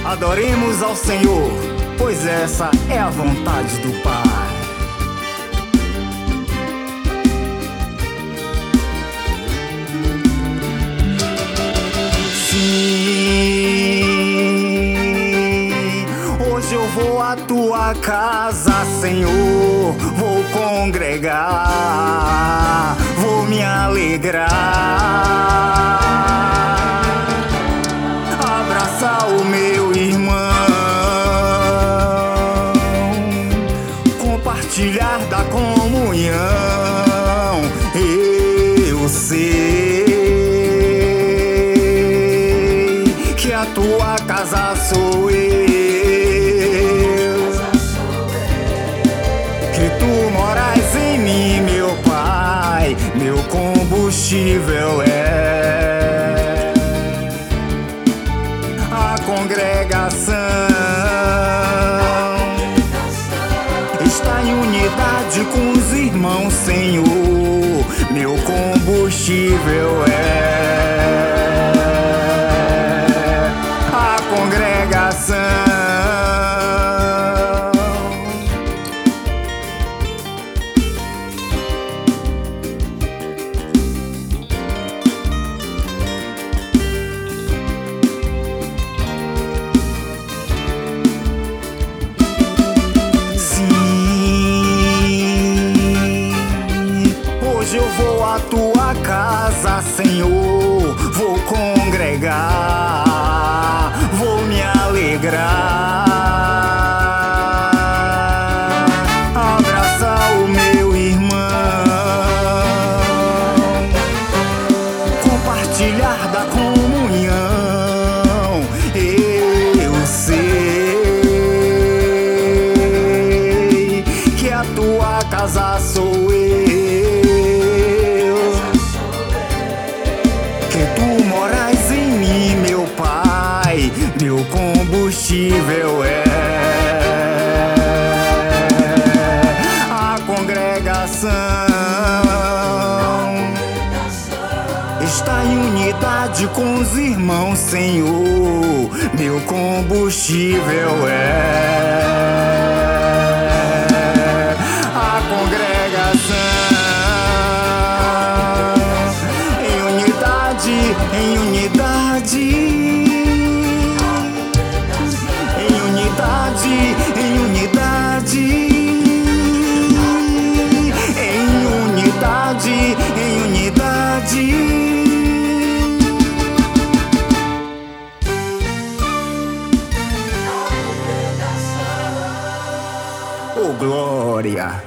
Adoremos ao Senhor, pois essa é a vontade do Pai. Hoje eu vou à tua casa, Senhor, vou congregar, vou me alegrar, abraçar o meu irmão, compartilhar da comunhão. Eu sei que a tua casa sou eu, que tu moras em mim, meu Pai, meu combustível é a congregação. Está em unidade com os irmãos, Senhor, meu combustível é a congregação. Hoje eu vou à tua casa, Senhor, vou congregar, vou me alegrar, abraçar o meu irmão, compartilhar da comunhão. Eu sei que a tua casa sou eu, meu combustível é a congregação. Está em unidade com os irmãos, Senhor, meu combustível é a congregação. Em unidade, em unidade, em unidade, em unidade. Oh, glória!